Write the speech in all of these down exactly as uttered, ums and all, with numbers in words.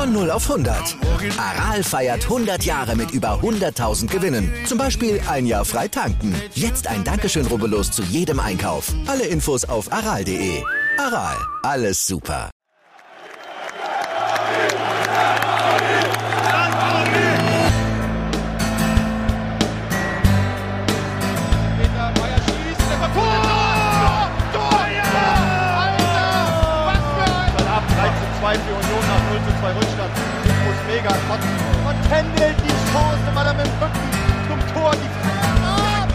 Von null auf hundert. Aral feiert hundert Jahre mit über hunderttausend Gewinnen. Zum Beispiel ein Jahr frei tanken. Jetzt ein Dankeschön, rubbellos zu jedem Einkauf. Alle Infos auf aral punkt de. Aral, alles super. Für Union nach null zu zwei Rückstand. Muss mega kotzen. Und händelt die Chance, weil er mit dem Rücken zum Tor die Ah,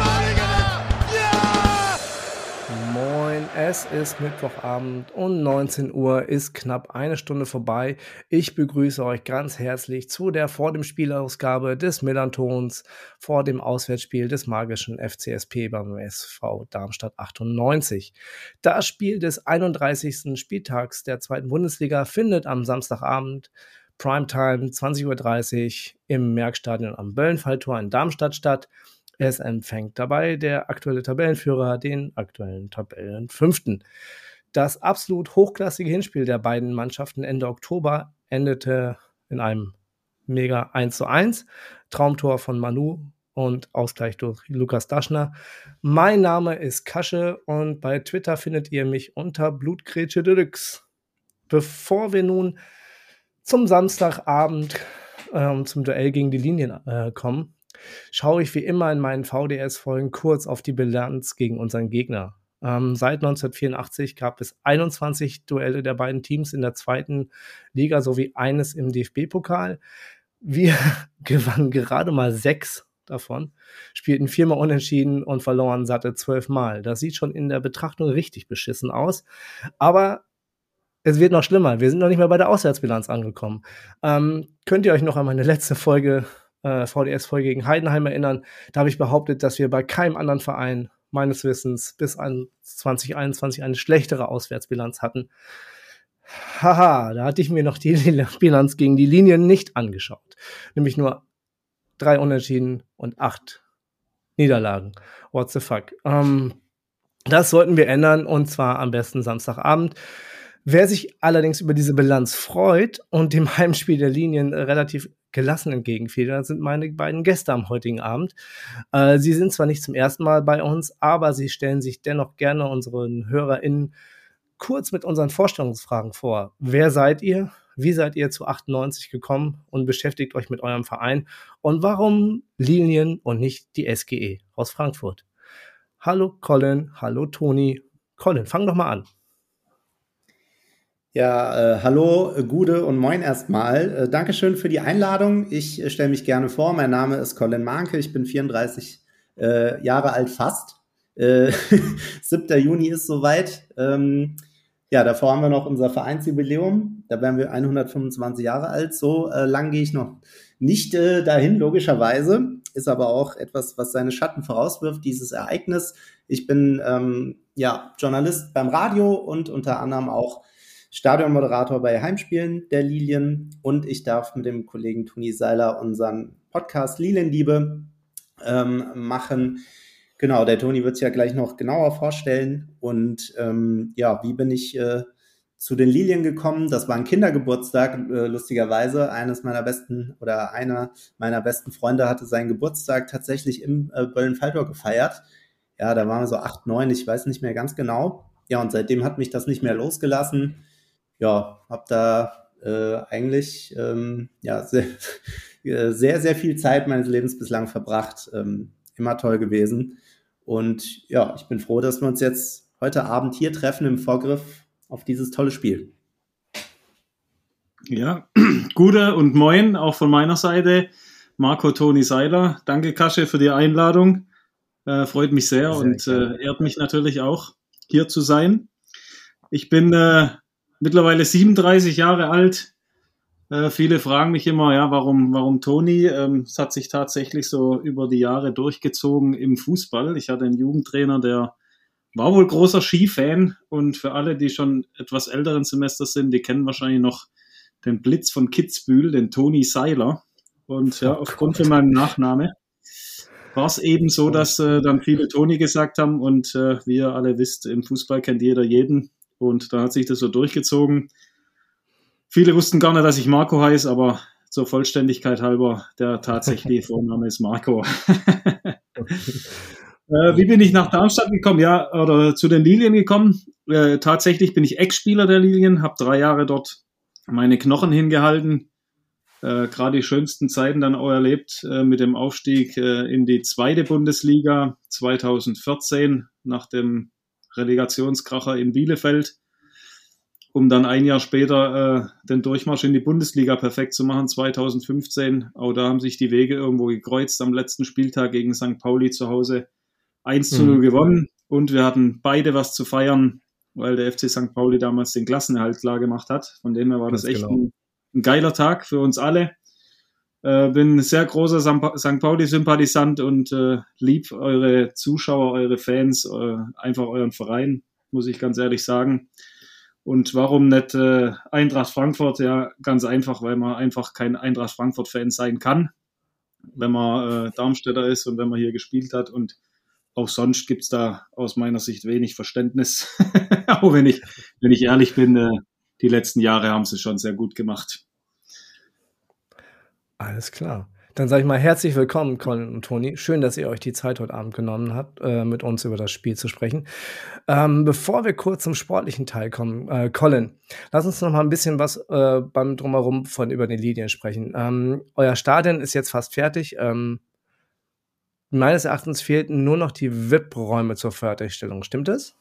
ja! Moin, es ist Mittwochabend und neunzehn Uhr ist knapp eine Stunde vorbei. Ich begrüße euch ganz herzlich zu der vor dem Spielausgabe des Millantons vor dem Auswärtsspiel des magischen F C S P beim S V Darmstadt achtundneunzig. Das Spiel des einunddreißigsten Spieltags der zweiten Bundesliga findet am Samstagabend Primetime zwanzig Uhr dreißig im Merckstadion am Böllenfalltor in Darmstadt statt. Es empfängt dabei der aktuelle Tabellenführer den aktuellen Tabellenfünften. Das absolut hochklassige Hinspiel der beiden Mannschaften Ende Oktober endete in einem mega eins zu eins. Traumtor von Manu und Ausgleich durch Lukas Daschner. Mein Name ist Kasche und bei Twitter findet ihr mich unter Blutgrätsche Deluxe. Bevor wir nun zum Samstagabend äh, zum Duell gegen die Linien äh, kommen, schaue ich wie immer in meinen V D S-Folgen kurz auf die Bilanz gegen unseren Gegner. Ähm, seit neunzehnhundertvierundachtzig gab es einundzwanzig Duelle der beiden Teams in der zweiten Liga sowie eines im D F B-Pokal. Wir gewannen gerade mal sechs davon, spielten viermal unentschieden und verloren satte zwölfmal. Das sieht schon in der Betrachtung richtig beschissen aus, aber es wird noch schlimmer. Wir sind noch nicht mehr bei der Auswärtsbilanz angekommen. Ähm, könnt ihr euch noch an meine letzte Folge äh, V D S-Folge gegen Heidenheim erinnern? Da habe ich behauptet, dass wir bei keinem anderen Verein meines Wissens bis an zwanzig einundzwanzig eine schlechtere Auswärtsbilanz hatten. Haha, da hatte ich mir noch die Bilanz gegen die Linien nicht angeschaut. Nämlich nur drei Unentschieden und acht Niederlagen. What the fuck? Ähm, das sollten wir ändern und zwar am besten Samstagabend. Wer sich allerdings über diese Bilanz freut und dem Heimspiel der Linien relativ gelassen entgegenfiedert, sind meine beiden Gäste am heutigen Abend. Äh, sie sind zwar nicht zum ersten Mal bei uns, aber sie stellen sich dennoch gerne unseren HörerInnen kurz mit unseren Vorstellungsfragen vor. Wer seid ihr? Wie seid ihr zu achtundneunzig gekommen und beschäftigt euch mit eurem Verein? Und warum Linien und nicht die S G E aus Frankfurt? Hallo Colin, hallo Toni. Colin, fang doch mal an. Ja, äh, hallo, Gude und moin erstmal. Äh, Dankeschön für die Einladung. Ich äh, stelle mich gerne vor. Mein Name ist Colin Mahnke. Ich bin vierunddreißig äh, Jahre alt fast. Äh, siebter Juni ist soweit. Ähm, ja, davor haben wir noch unser Vereinsjubiläum. Da werden wir hundertfünfundzwanzig Jahre alt. So äh, lang gehe ich noch nicht äh, dahin, logischerweise. Ist aber auch etwas, was seine Schatten vorauswirft, dieses Ereignis. Ich bin ähm, ja Journalist beim Radio und unter anderem auch Stadionmoderator bei Heimspielen der Lilien und ich darf mit dem Kollegen Toni Seiler unseren Podcast Lilienliebe ähm, machen. Genau, der Toni wird es ja gleich noch genauer vorstellen. Und ähm, ja, wie bin ich äh, zu den Lilien gekommen? Das war ein Kindergeburtstag, äh, lustigerweise. Eines meiner besten oder einer meiner besten Freunde hatte seinen Geburtstag tatsächlich im äh, Böllenfalltor gefeiert. Ja, da waren wir so acht, neun, ich weiß nicht mehr ganz genau. Ja, und seitdem hat mich das nicht mehr losgelassen. Ja, habe da äh, eigentlich ähm, ja, sehr, sehr, sehr viel Zeit meines Lebens bislang verbracht. Ähm, immer toll gewesen. Und ja, ich bin froh, dass wir uns jetzt heute Abend hier treffen im Vorgriff auf dieses tolle Spiel. Ja, Gute und moin, auch von meiner Seite. Marco Toni Seiler. Danke, Kasche, für die Einladung. Äh, freut mich sehr, sehr und äh, ehrt mich natürlich auch, hier zu sein. Ich bin äh, mittlerweile siebenunddreißig Jahre alt. Äh, viele fragen mich immer, ja, warum, warum Toni? Ähm, es hat sich tatsächlich so über die Jahre durchgezogen im Fußball. Ich hatte einen Jugendtrainer, der war wohl großer Skifan. Und für alle, die schon etwas älteren Semester sind, die kennen wahrscheinlich noch den Blitz von Kitzbühel, den Toni Seiler. Und ja, aufgrund von meinem Nachname war es eben so, dass äh, dann viele Toni gesagt haben. Und äh, wie ihr alle wisst, im Fußball kennt jeder jeden. Und da hat sich das so durchgezogen. viele wussten gar nicht, dass ich Marco heiße, aber zur Vollständigkeit halber, der tatsächliche Vorname ist Marco. Äh, wie bin ich nach Darmstadt gekommen? Ja, oder zu den Lilien gekommen. Äh, tatsächlich bin ich Ex-Spieler der Lilien, habe drei Jahre dort meine Knochen hingehalten, äh, gerade die schönsten Zeiten dann auch erlebt äh, mit dem Aufstieg äh, in die zweite Bundesliga zweitausendvierzehn nach dem Relegationskracher in Bielefeld, um dann ein Jahr später äh, den Durchmarsch in die Bundesliga perfekt zu machen, zweitausendfünfzehn. Auch da haben sich die Wege irgendwo gekreuzt am letzten Spieltag gegen Sankt Pauli zu Hause. eins zu null mhm. gewonnen und wir hatten beide was zu feiern, weil der F C Sankt Pauli damals den Klassenerhalt klar gemacht hat. Von dem her war das, das echt genau. ein, ein geiler Tag für uns alle. Äh, bin ein sehr großer Sankt Pauli-Sympathisant und äh, lieb eure Zuschauer, eure Fans, äh, einfach euren Verein, muss ich ganz ehrlich sagen. Und warum nicht äh, Eintracht Frankfurt? Ja, ganz einfach, weil man einfach kein Eintracht Frankfurt-Fan sein kann, wenn man äh, Darmstädter ist und wenn man hier gespielt hat. Und auch sonst gibt's da aus meiner Sicht wenig Verständnis. Auch wenn ich, wenn ich ehrlich bin, äh, die letzten Jahre haben sie schon sehr gut gemacht. Alles klar. Dann sage ich mal herzlich willkommen, Colin und Toni. Schön, dass ihr euch die Zeit heute Abend genommen habt, äh, mit uns über das Spiel zu sprechen. Ähm, bevor wir kurz zum sportlichen Teil kommen, äh, Colin, lass uns noch mal ein bisschen was äh, beim Drumherum von über den Lilien sprechen. Ähm, euer Stadion ist jetzt fast fertig. Ähm, meines Erachtens fehlten nur noch die V I P-Räume zur Fertigstellung. Stimmt das?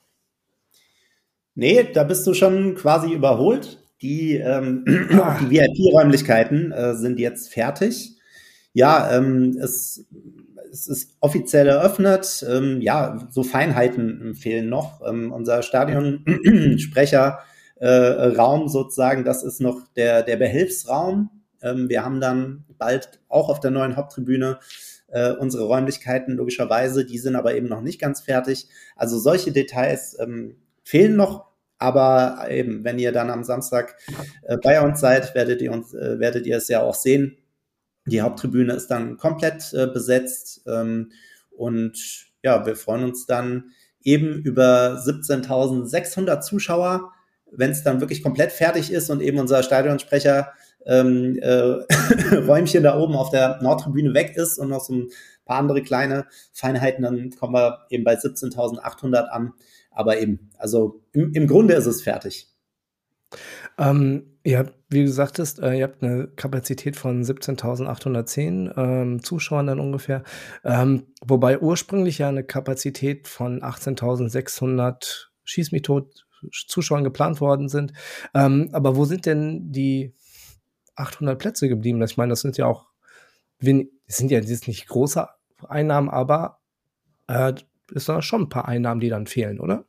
Nee, da bist du schon quasi überholt. Die, ähm, die V I P-Räumlichkeiten äh, sind jetzt fertig. Ja, ähm, es, es ist offiziell eröffnet. Ähm, ja, so Feinheiten fehlen noch. Ähm, unser Stadionsprecher äh, Raum sozusagen, das ist noch der, der Behelfsraum. Ähm, wir haben dann bald auch auf der neuen Haupttribüne äh, unsere Räumlichkeiten, logischerweise. Die sind aber eben noch nicht ganz fertig. Also solche Details ähm, fehlen noch. Aber eben, wenn ihr dann am Samstag äh, bei uns seid, werdet ihr uns, äh, werdet ihr es ja auch sehen. Die Haupttribüne ist dann komplett äh, besetzt ähm, und ja, wir freuen uns dann eben über siebzehntausendsechshundert Zuschauer, wenn es dann wirklich komplett fertig ist und eben unser Stadionsprecher ähm, äh, Räumchen da oben auf der Nordtribüne weg ist und noch so ein paar andere kleine Feinheiten, dann kommen wir eben bei siebzehntausendachthundert an. Aber eben, also im, im Grunde ist es fertig. Ähm, ihr habt, wie du sagtest, äh, ihr habt eine Kapazität von siebzehntausendachthundertzehn ähm, Zuschauern dann ungefähr, ähm, wobei ursprünglich ja eine Kapazität von achtzehntausendsechshundert schieß mich tot Zuschauern geplant worden sind. Ähm, aber wo sind denn die achthundert Plätze geblieben? Ich meine, das sind ja auch, das sind ja das sind nicht große Einnahmen, aber äh, ist da schon ein paar Einnahmen, die dann fehlen, oder?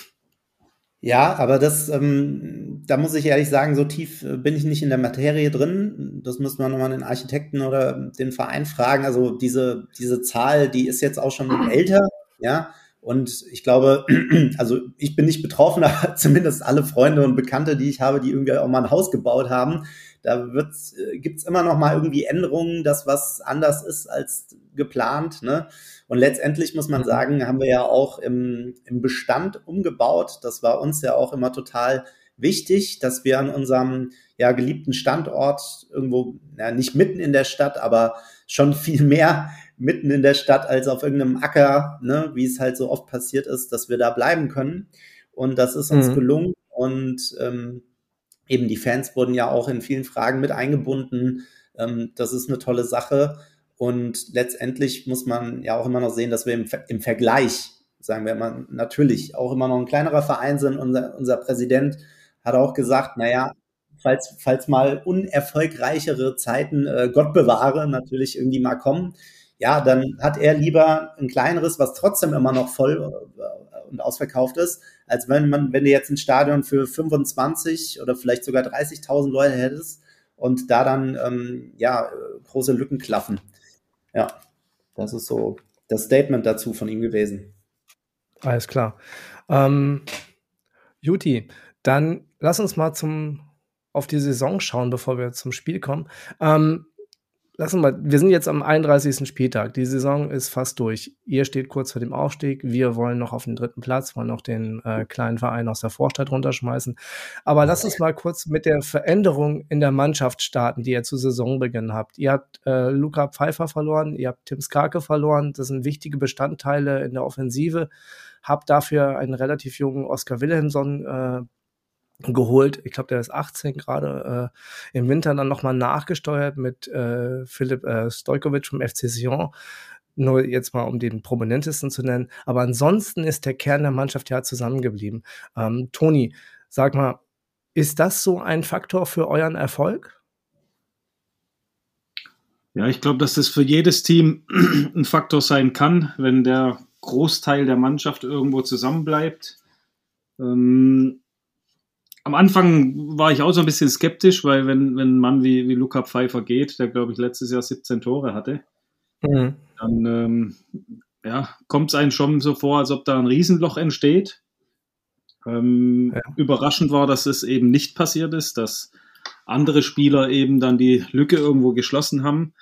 Ja, aber das, ähm, da muss ich ehrlich sagen, so tief äh, bin ich nicht in der Materie drin. Das müssen wir nochmal den Architekten oder den Verein fragen. Also diese, diese Zahl, die ist jetzt auch schon älter, ja. Und ich glaube, also ich bin nicht betroffen, aber zumindest alle Freunde und Bekannte, die ich habe, die irgendwie auch mal ein Haus gebaut haben, da wird's, äh, gibt's immer noch mal irgendwie Änderungen, dass was anders ist als geplant, ne? Und letztendlich muss man sagen, haben wir ja auch im, im Bestand umgebaut. Das war uns ja auch immer total wichtig, dass wir an unserem ja geliebten Standort irgendwo, ja, nicht mitten in der Stadt, aber schon viel mehr mitten in der Stadt als auf irgendeinem Acker, ne, wie es halt so oft passiert ist, dass wir da bleiben können. Und das ist uns mhm. gelungen. Und ähm, eben die Fans wurden ja auch in vielen Fragen mit eingebunden. Ähm, das ist eine tolle Sache. Und letztendlich muss man ja auch immer noch sehen, dass wir im, im Vergleich, sagen wir immer, natürlich auch immer noch ein kleinerer Verein sind. Unser, unser Präsident hat auch gesagt, naja, falls, falls mal unerfolgreichere Zeiten, äh, Gott bewahre, natürlich irgendwie mal kommen, ja, dann hat er lieber ein kleineres, was trotzdem immer noch voll und ausverkauft ist, als wenn man, wenn du jetzt ein Stadion für fünfundzwanzig oder vielleicht sogar dreißigtausend Leute hättest und da dann, ähm, ja, große Lücken klaffen. Ja, das ist so das Statement dazu von ihm gewesen. Alles klar. Ähm, Juti, dann lass uns mal zum, auf die Saison schauen, bevor wir zum Spiel kommen. Ähm, lassen wir, wir sind jetzt am einunddreißigsten Spieltag. Die Saison ist fast durch. Ihr steht kurz vor dem Aufstieg. Wir wollen noch auf den dritten Platz, wollen noch den äh, kleinen Verein aus der Vorstadt runterschmeißen. Aber lass uns mal kurz mit der Veränderung in der Mannschaft starten, die ihr zu Saisonbeginn habt. Ihr habt äh, Luca Pfeiffer verloren, ihr habt Tim Skarke verloren. Das sind wichtige Bestandteile in der Offensive. Habt dafür einen relativ jungen Oskar Wilhelmsson äh, geholt. Ich glaube, der ist achtzehn gerade äh, im Winter dann nochmal nachgesteuert mit äh, Philipp äh, Stojkovic vom F C Sion. Nur jetzt mal, um den prominentesten zu nennen. Aber ansonsten ist der Kern der Mannschaft ja zusammengeblieben. Ähm, Toni, sag mal, ist das so ein Faktor für euren Erfolg? Ja, ich glaube, dass das für jedes Team ein Faktor sein kann, wenn der Großteil der Mannschaft irgendwo zusammenbleibt. Ähm, Am Anfang war ich auch so ein bisschen skeptisch, weil wenn, wenn ein Mann wie, wie Luca Pfeiffer geht, der glaube ich letztes Jahr siebzehn Tore hatte, mhm. dann ähm, ja, kommt es einem schon so vor, als ob da ein Riesenloch entsteht. Ähm, ja. Überraschend war, dass es eben nicht passiert ist, dass andere Spieler eben dann die Lücke irgendwo geschlossen haben.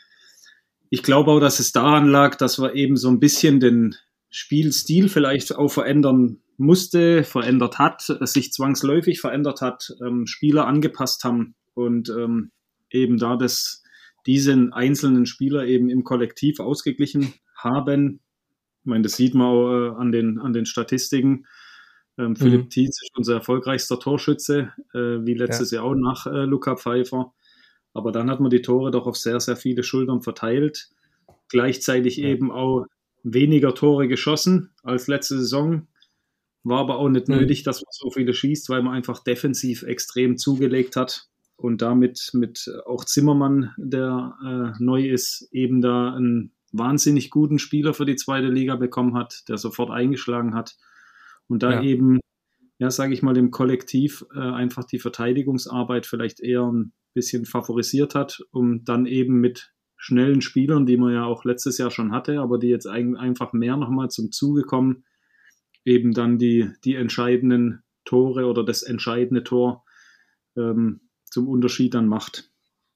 Ich glaube auch, dass es daran lag, dass wir eben so ein bisschen den Spielstil vielleicht auch verändern musste, verändert hat, sich zwangsläufig verändert hat, ähm, Spieler angepasst haben und ähm, eben da das, diesen einzelnen Spieler eben im Kollektiv ausgeglichen haben. Ich meine, das sieht man auch äh, an den, an den Statistiken. Ähm, Philipp mhm. Tietz ist unser erfolgreichster Torschütze, äh, wie letztes ja. Jahr auch nach äh, Luca Pfeiffer. Aber dann hat man die Tore doch auf sehr, sehr viele Schultern verteilt. Gleichzeitig ja. eben auch weniger Tore geschossen als letzte Saison. War aber auch nicht mhm. nötig, dass man so viele schießt, weil man einfach defensiv extrem zugelegt hat und damit mit auch Zimmermann, der äh, neu ist, eben da einen wahnsinnig guten Spieler für die zweite Liga bekommen hat, der sofort eingeschlagen hat und da ja. eben, ja, sage ich mal, im Kollektiv äh, einfach die Verteidigungsarbeit vielleicht eher ein bisschen favorisiert hat, um dann eben mit schnellen Spielern, die man ja auch letztes Jahr schon hatte, aber die jetzt ein, einfach mehr nochmal zum Zuge kommen, eben dann die, die entscheidenden Tore oder das entscheidende Tor ähm, zum Unterschied dann macht.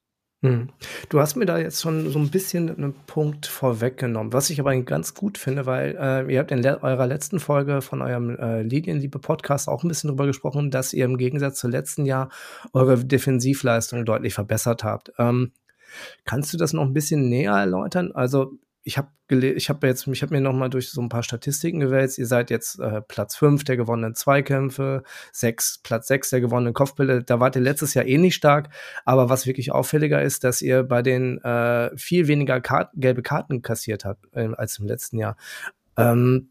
Hm. Du hast mir da jetzt schon so ein bisschen einen Punkt vorweggenommen, was ich aber ganz gut finde, weil äh, ihr habt in le- eurer letzten Folge von eurem äh, Linienliebe-Podcast auch ein bisschen drüber gesprochen, dass ihr im Gegensatz zum letzten Jahr eure Defensivleistung deutlich verbessert habt. Ähm, kannst du das noch ein bisschen näher erläutern? Also ich habe gele- ich habe jetzt, ich habe mir noch mal durch so ein paar Statistiken gewälzt. Ihr seid jetzt äh, Platz fünf der gewonnenen Zweikämpfe, sechs, Platz sechs der gewonnenen Kopfbälle. Da wart ihr letztes Jahr eh nicht stark. Aber was wirklich auffälliger ist, dass ihr bei den äh, viel weniger Kart- gelbe Karten kassiert habt äh, als im letzten Jahr. Ähm,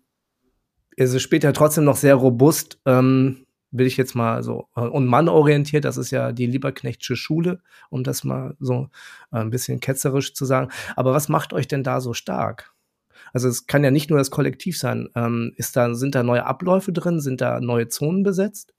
ihr spielt ja trotzdem noch sehr robust. Ähm, will ich jetzt mal so, und mannorientiert, das ist ja die Lieberknechtsche Schule, um das mal so ein bisschen ketzerisch zu sagen. Aber was macht euch denn da so stark? Also es kann ja nicht nur das Kollektiv sein. Ähm, ist da, sind da neue Abläufe drin? Sind da neue Zonen besetzt?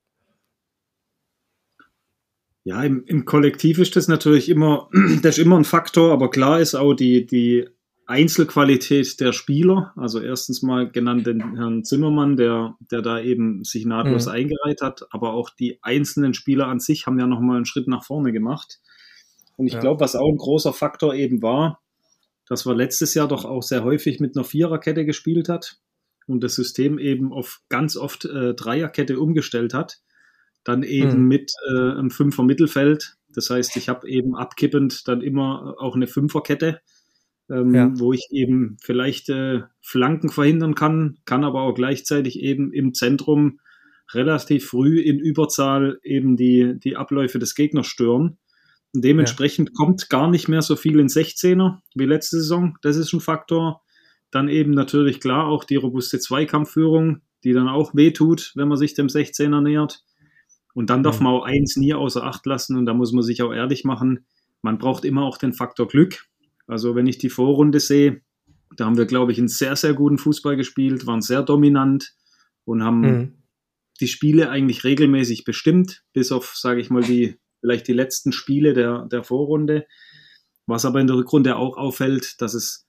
Ja, im, im Kollektiv ist das natürlich immer, das ist immer ein Faktor, aber klar ist auch die, die Einzelqualität der Spieler, also erstens mal genannt den Herrn Zimmermann, der, der da eben sich nahtlos mhm. eingereiht hat, aber auch die einzelnen Spieler an sich haben ja nochmal einen Schritt nach vorne gemacht. Und ich ja. glaube, was auch ein großer Faktor eben war, dass wir letztes Jahr doch auch sehr häufig mit einer Viererkette gespielt hat und das System eben auf ganz oft äh, Dreierkette umgestellt hat, dann eben mhm. mit äh, einem Fünfer Mittelfeld. Das heißt, ich habe eben abkippend dann immer auch eine Fünferkette, Ähm, ja. wo ich eben vielleicht äh, Flanken verhindern kann, kann aber auch gleichzeitig eben im Zentrum relativ früh in Überzahl eben die, die Abläufe des Gegners stören. Und dementsprechend ja. kommt gar nicht mehr so viel in sechzehner wie letzte Saison. Das ist ein Faktor. Dann eben natürlich klar auch die robuste Zweikampfführung, die dann auch wehtut, wenn man sich dem sechzehner nähert. Und dann darf ja. man auch eins nie außer Acht lassen und da muss man sich auch ehrlich machen, man braucht immer auch den Faktor Glück. Also wenn ich die Vorrunde sehe, da haben wir, glaube ich, einen sehr, sehr guten Fußball gespielt, waren sehr dominant und haben mhm. die Spiele eigentlich regelmäßig bestimmt, bis auf, sage ich mal, die vielleicht die letzten Spiele der, der Vorrunde. Was aber in der Rückrunde auch auffällt, dass es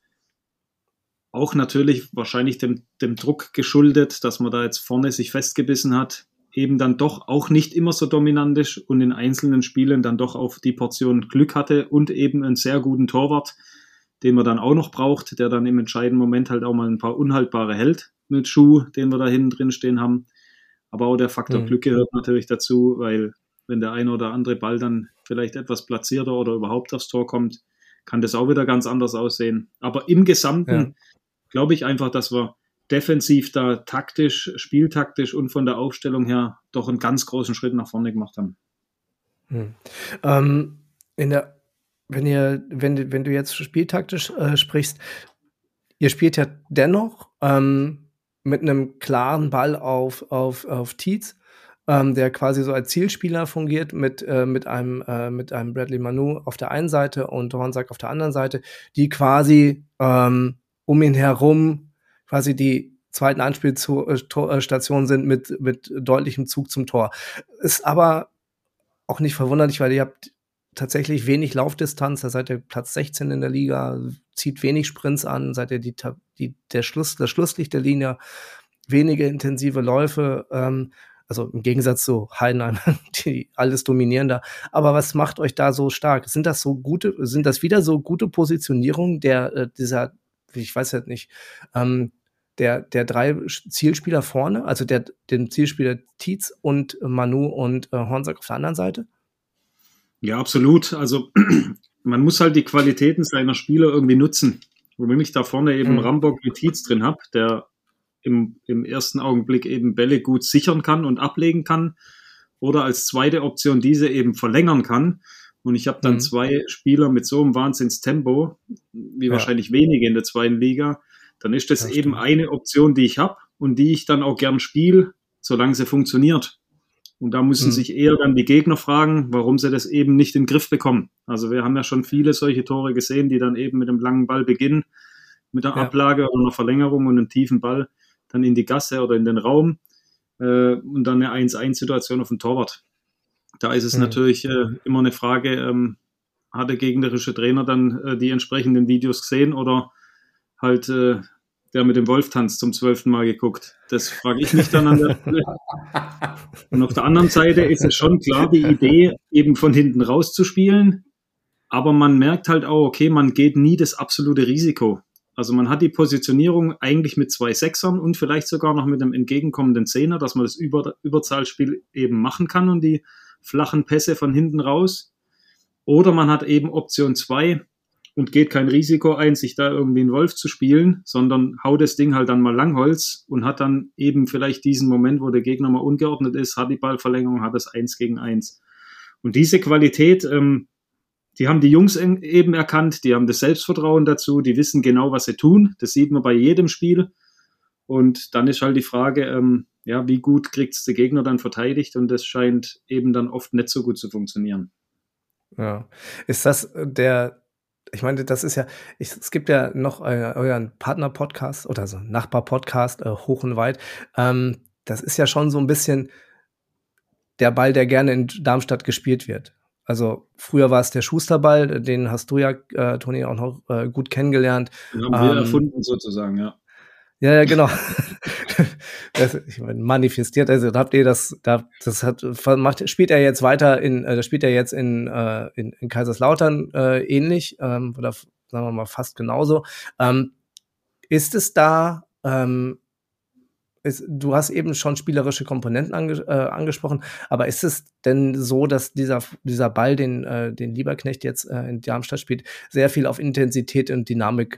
auch natürlich wahrscheinlich dem, dem Druck geschuldet, dass man da jetzt vorne sich festgebissen hat, eben dann doch auch nicht immer so dominant ist und in einzelnen Spielen dann doch auf die Portion Glück hatte und eben einen sehr guten Torwart, den man dann auch noch braucht, der dann im entscheidenden Moment halt auch mal ein paar unhaltbare hält mit Schuh, den wir da hinten drin stehen haben. Aber auch der Faktor mhm. Glück gehört natürlich dazu, weil wenn der eine oder andere Ball dann vielleicht etwas platzierter oder überhaupt aufs Tor kommt, kann das auch wieder ganz anders aussehen. Aber im Gesamten ja. glaube ich einfach, dass wir defensiv da taktisch, spieltaktisch und von der Aufstellung her doch einen ganz großen Schritt nach vorne gemacht haben. Hm. Ähm, in der, wenn ihr, wenn, wenn du jetzt spieltaktisch äh, sprichst, ihr spielt ja dennoch ähm, mit einem klaren Ball auf, auf, auf Tietz, ähm, der quasi so als Zielspieler fungiert mit, äh, mit einem, äh, mit einem Bradley Manu auf der einen Seite und Hornsack auf der anderen Seite, die quasi ähm, um ihn herum quasi die zweiten Anspielstationen sind mit, mit deutlichem Zug zum Tor. Ist aber auch nicht verwunderlich, weil ihr habt tatsächlich wenig Laufdistanz, da seid ihr Platz sechzehn in der Liga, zieht wenig Sprints an, seid ihr die, die, der Schluss, das Schlusslicht der Linie, wenige intensive Läufe, ähm, also im Gegensatz zu Heidenheim, die alles dominieren da. Aber was macht euch da so stark? Sind das so gute, sind das wieder so gute Positionierungen der, äh, dieser, ich weiß halt nicht, ähm, der, der drei Zielspieler vorne, also der, den Zielspieler Tietz und Manu und äh, Hornsack auf der anderen Seite? Ja, absolut. Also man muss halt die Qualitäten seiner Spieler irgendwie nutzen. Und wenn ich da vorne eben mhm. Rambock mit Tietz drin habe, der im, im ersten Augenblick eben Bälle gut sichern kann und ablegen kann oder als zweite Option diese eben verlängern kann. Und ich habe dann mhm. zwei Spieler mit so einem Wahnsinnstempo, wie ja. wahrscheinlich wenige in der zweiten Liga, dann ist das, das eben stimmt. eine Option, die ich habe und die ich dann auch gern spiele, solange sie funktioniert. Und da müssen mhm. sich eher dann die Gegner fragen, warum sie das eben nicht in den Griff bekommen. Also wir haben ja schon viele solche Tore gesehen, die dann eben mit einem langen Ball beginnen, mit einer ja. Ablage oder einer Verlängerung und einem tiefen Ball dann in die Gasse oder in den Raum äh, und dann eine eins eins Situation auf dem Torwart. Da ist es mhm. natürlich äh, immer eine Frage, ähm, hat der gegnerische Trainer dann äh, die entsprechenden Videos gesehen oder halt äh, der mit dem Wolf-Tanz zum zwölften Mal geguckt. Das frage ich mich dann an der Stelle. Und auf der anderen Seite ist es schon klar, die Idee, eben von hinten rauszuspielen, aber man merkt halt auch, okay, man geht nie das absolute Risiko. Also man hat die Positionierung eigentlich mit zwei Sechsern und vielleicht sogar noch mit einem entgegenkommenden Zehner, dass man das Über- Überzahlspiel eben machen kann und die flachen Pässe von hinten raus. Oder man hat eben Option zwei und geht kein Risiko ein, sich da irgendwie einen Wolf zu spielen, sondern haut das Ding halt dann mal Langholz und hat dann eben vielleicht diesen Moment, wo der Gegner mal ungeordnet ist, hat die Ballverlängerung, hat das eins gegen eins. Und diese Qualität, ähm, die haben die Jungs eben erkannt, die haben das Selbstvertrauen dazu, die wissen genau, was sie tun. Das sieht man bei jedem Spiel. Und dann ist halt die Frage, ähm, ja, wie gut kriegt es der Gegner dann verteidigt? Und das scheint eben dann oft nicht so gut zu funktionieren. Ja, ist das der, ich meine, das ist ja, ich, es gibt ja noch äh, euren Partner-Podcast oder so Nachbar-Podcast, äh, Hoch und Weit. Ähm, das ist ja schon so ein bisschen der Ball, der gerne in Darmstadt gespielt wird. Also früher war es der Schusterball, den hast du ja, äh, Toni, auch noch äh, gut kennengelernt. Den haben wir ähm, erfunden sozusagen, ja. Ja, ja, genau. das, ich meine, manifestiert, also da habt ihr das, da, das hat, macht, spielt er jetzt weiter in, äh, das spielt er jetzt in, äh, in, in Kaiserslautern äh, ähnlich, ähm, oder sagen wir mal fast genauso. Ähm, ist es da, ähm, ist, du hast eben schon spielerische Komponenten ange, äh, angesprochen, aber ist es denn so, dass dieser, dieser Ball, den, äh, den Lieberknecht jetzt äh, in Darmstadt spielt, sehr viel auf Intensität und Dynamik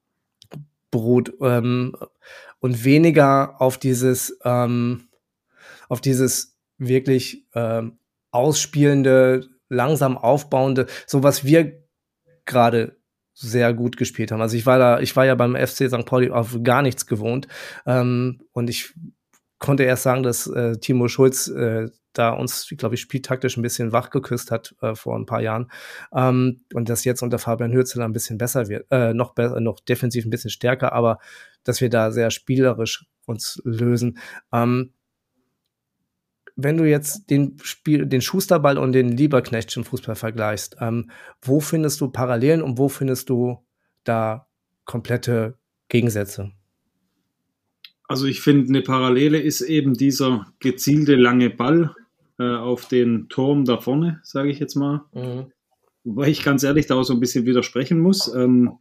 beruht ähm, und weniger auf dieses ähm, auf dieses wirklich ähm, ausspielende, langsam aufbauende, so was wir gerade sehr gut gespielt haben. Also ich war da, ich war ja beim F C Sankt Pauli auf gar nichts gewohnt ähm, und ich konnte erst sagen, dass äh, Timo Schulz äh, da uns, glaube ich, spieltaktisch ein bisschen wach geküsst hat äh, vor ein paar Jahren ähm, und dass jetzt unter Fabian Hürzeler ein bisschen besser wird, äh, noch besser, noch defensiv ein bisschen stärker, aber dass wir da sehr spielerisch uns lösen. Ähm, wenn du jetzt den Spiel, den Schusterball und den Lieberknechtschen Fußball vergleichst, ähm, wo findest du Parallelen und wo findest du da komplette Gegensätze? Also ich finde, eine Parallele ist eben dieser gezielte lange Ball äh, auf den Turm da vorne, sage ich jetzt mal. Mhm. Wobei ich ganz ehrlich da auch so ein bisschen widersprechen muss. Ähm,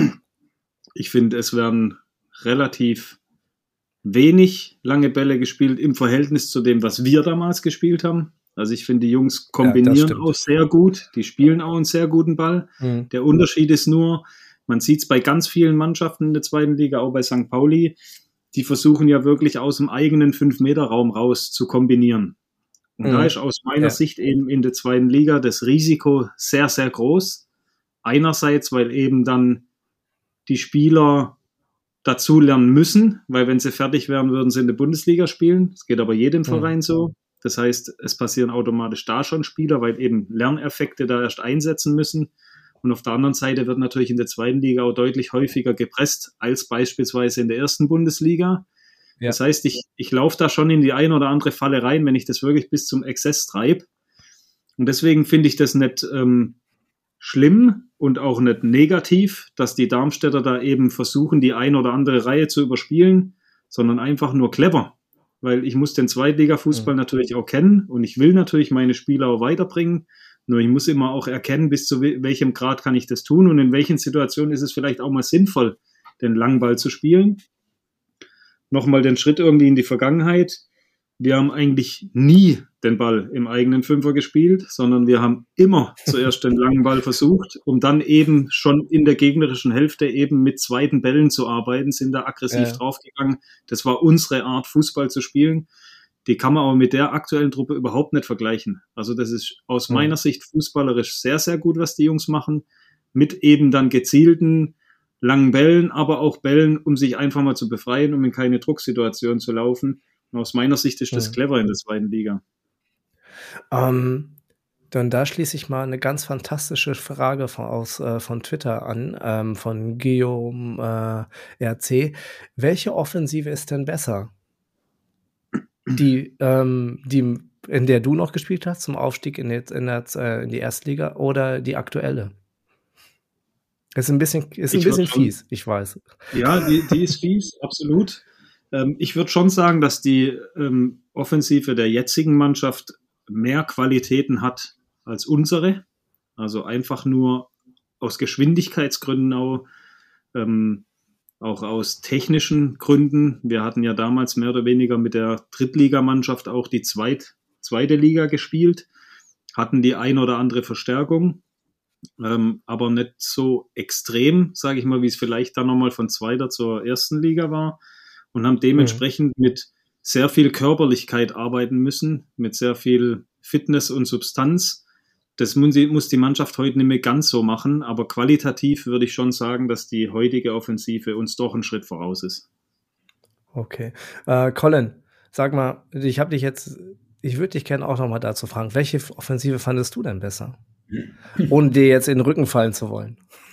ich finde, es werden relativ wenig lange Bälle gespielt im Verhältnis zu dem, was wir damals gespielt haben. Also ich finde, die Jungs kombinieren ja, auch sehr gut. Die spielen auch einen sehr guten Ball. Mhm. Der Unterschied ist nur, man sieht es bei ganz vielen Mannschaften in der zweiten Liga, auch bei Sankt Pauli, die versuchen ja wirklich aus dem eigenen fünf Meter Raum raus zu kombinieren. Und mhm. da ist aus meiner ja. Sicht eben in der zweiten Liga das Risiko sehr, sehr groß. Einerseits, weil eben dann die Spieler dazu lernen müssen, weil wenn sie fertig wären, würden sie in der Bundesliga spielen. Das geht aber jedem mhm. Verein so. Das heißt, es passieren automatisch da schon Spieler, weil eben Lerneffekte da erst einsetzen müssen. Und auf der anderen Seite wird natürlich in der zweiten Liga auch deutlich häufiger gepresst als beispielsweise in der ersten Bundesliga. Ja. Das heißt, ich, ich laufe da schon in die eine oder andere Falle rein, wenn ich das wirklich bis zum Exzess treibe. Und deswegen finde ich das nicht ähm, schlimm und auch nicht negativ, dass die Darmstädter da eben versuchen, die eine oder andere Reihe zu überspielen, sondern einfach nur clever. Weil ich muss den Zweitliga-Fußball mhm. natürlich auch kennen und ich will natürlich meine Spieler auch weiterbringen. Nur ich muss immer auch erkennen, bis zu welchem Grad kann ich das tun und in welchen Situationen ist es vielleicht auch mal sinnvoll, den Langball zu spielen. Nochmal den Schritt irgendwie in die Vergangenheit. Wir haben eigentlich nie den Ball im eigenen Fünfer gespielt, sondern wir haben immer zuerst den langen Ball versucht, um dann eben schon in der gegnerischen Hälfte eben mit zweiten Bällen zu arbeiten, sind da aggressiv ja. draufgegangen. Das war unsere Art, Fußball zu spielen. Die kann man aber mit der aktuellen Truppe überhaupt nicht vergleichen. Also das ist aus meiner Sicht fußballerisch sehr, sehr gut, was die Jungs machen. Mit eben dann gezielten, langen Bällen, aber auch Bällen, um sich einfach mal zu befreien, um in keine Drucksituation zu laufen. Und aus meiner Sicht ist das ja. clever in der zweiten Liga. Ähm, dann da schließe ich mal eine ganz fantastische Frage von, aus, äh, von Twitter an, ähm, von Guillaume äh, R C. Welche Offensive ist denn besser? Die, ähm, die, in der du noch gespielt hast, zum Aufstieg in, die, in, der, äh, in die Erstliga oder die aktuelle? Ist ein bisschen, ist ein bisschen fies, ich weiß. Ja, die, die ist fies, absolut. Ähm, ich würde schon sagen, dass die ähm, Offensive der jetzigen Mannschaft mehr Qualitäten hat als unsere. Also einfach nur aus Geschwindigkeitsgründen auch, ähm, auch aus technischen Gründen. Wir hatten ja damals mehr oder weniger mit der Drittligamannschaft auch die zweit, zweite Liga gespielt, hatten die ein oder andere Verstärkung, ähm, aber nicht so extrem, sage ich mal, wie es vielleicht dann nochmal von zweiter zur ersten Liga war und haben dementsprechend mhm. mit sehr viel Körperlichkeit arbeiten müssen, mit sehr viel Fitness und Substanz. Das muss die Mannschaft heute nicht mehr ganz so machen, aber qualitativ würde ich schon sagen, dass die heutige Offensive uns doch einen Schritt voraus ist. Okay. Äh, Colin, sag mal, ich habe dich jetzt, ich würde dich gerne auch nochmal dazu fragen, welche Offensive fandest du denn besser? Ohne dir jetzt in den Rücken fallen zu wollen.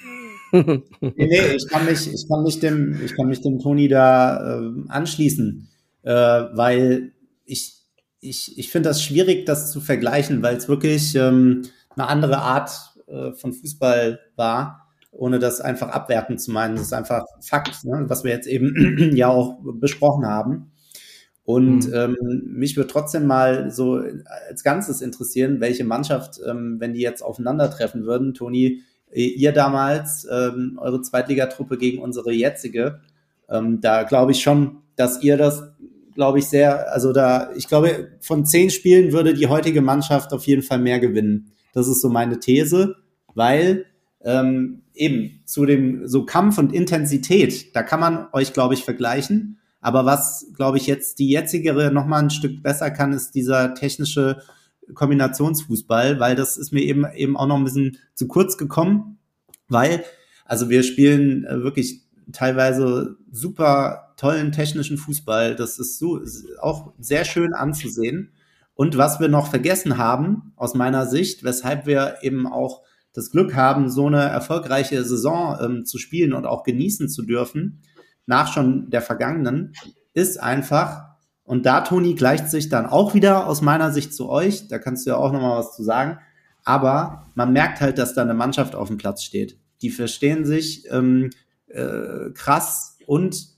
nee, nee, ich kann mich, ich kann mich dem, ich kann mich dem Toni da äh, anschließen, äh, weil ich Ich, ich finde das schwierig, das zu vergleichen, weil es wirklich ähm, eine andere Art äh, von Fußball war, ohne das einfach abwertend zu meinen. Das ist einfach Fakt, ne, was wir jetzt eben ja auch besprochen haben. Und mhm. ähm, mich würde trotzdem mal so als Ganzes interessieren, welche Mannschaft, ähm, wenn die jetzt aufeinandertreffen würden, Toni, ihr damals, ähm, eure Zweitligatruppe gegen unsere jetzige, ähm, da glaube ich schon, dass ihr das glaube ich sehr, also da, ich glaube, von zehn Spielen würde die heutige Mannschaft auf jeden Fall mehr gewinnen. Das ist so meine These, weil ähm, eben zu dem so Kampf und Intensität, da kann man euch, glaube ich, vergleichen. Aber was, glaube ich, jetzt die jetzigere noch mal ein Stück besser kann, ist dieser technische Kombinationsfußball, weil das ist mir eben eben auch noch ein bisschen zu kurz gekommen, weil, also wir spielen äh, wirklich teilweise super tollen technischen Fußball. Das ist so ist auch sehr schön anzusehen. Und was wir noch vergessen haben, aus meiner Sicht, weshalb wir eben auch das Glück haben, so eine erfolgreiche Saison ähm, zu spielen und auch genießen zu dürfen, nach schon der vergangenen, ist einfach, und da, Toni, gleicht sich dann auch wieder aus meiner Sicht zu euch, da kannst du ja auch nochmal was zu sagen, aber man merkt halt, dass da eine Mannschaft auf dem Platz steht. Die verstehen sich ähm, äh, krass und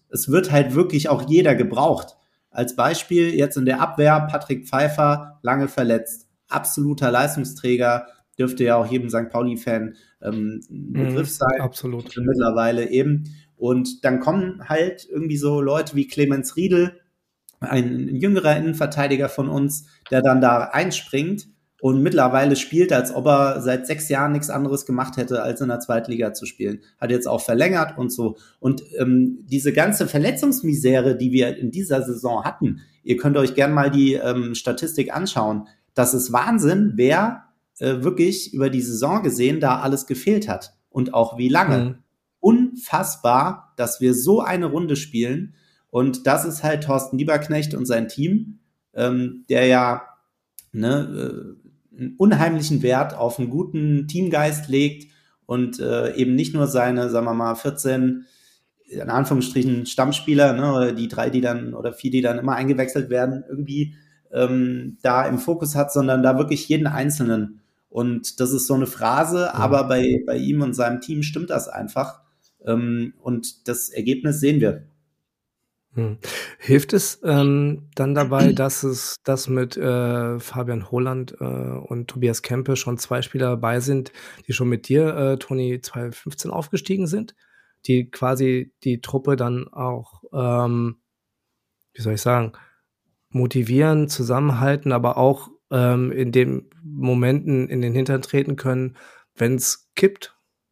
es wird halt wirklich auch jeder gebraucht. Als Beispiel jetzt in der Abwehr Patrick Pfeiffer, lange verletzt, absoluter Leistungsträger, dürfte ja auch jedem Sankt Pauli-Fan ähm, ein Begriff sein. Mm, absolut. Mittlerweile eben. Und dann kommen halt irgendwie so Leute wie Clemens Riedel, ein jüngerer Innenverteidiger von uns, der dann da einspringt und mittlerweile spielt, als ob er seit sechs Jahren nichts anderes gemacht hätte, als in der Zweitliga zu spielen. Hat jetzt auch verlängert und so. Und ähm, diese ganze Verletzungsmisere, die wir in dieser Saison hatten, ihr könnt euch gern mal die ähm, Statistik anschauen. Das ist Wahnsinn, wer äh, wirklich über die Saison gesehen da alles gefehlt hat und auch wie lange. Mhm. Unfassbar, dass wir so eine Runde spielen. Und das ist halt Thorsten Lieberknecht und sein Team, ähm, der ja ne, äh, einen unheimlichen Wert auf einen guten Teamgeist legt und äh, eben nicht nur seine, sagen wir mal, vierzehn, in Anführungsstrichen, Stammspieler, ne, oder die drei, die dann, oder vier, die dann immer eingewechselt werden, irgendwie ähm, da im Fokus hat, sondern da wirklich jeden Einzelnen. Und das ist so eine Phrase, ja. aber bei, bei ihm und seinem Team stimmt das einfach. Ähm, und das Ergebnis sehen wir. Hm. Hilft es ähm, dann dabei, dass es dass mit äh, Fabian Holland äh, und Tobias Kempe schon zwei Spieler dabei sind, die schon mit dir, äh, Toni, zwanzig fünfzehn aufgestiegen sind, die quasi die Truppe dann auch, ähm, wie soll ich sagen, motivieren, zusammenhalten, aber auch ähm, in den Momenten in den Hintern treten können, wenn es kippt?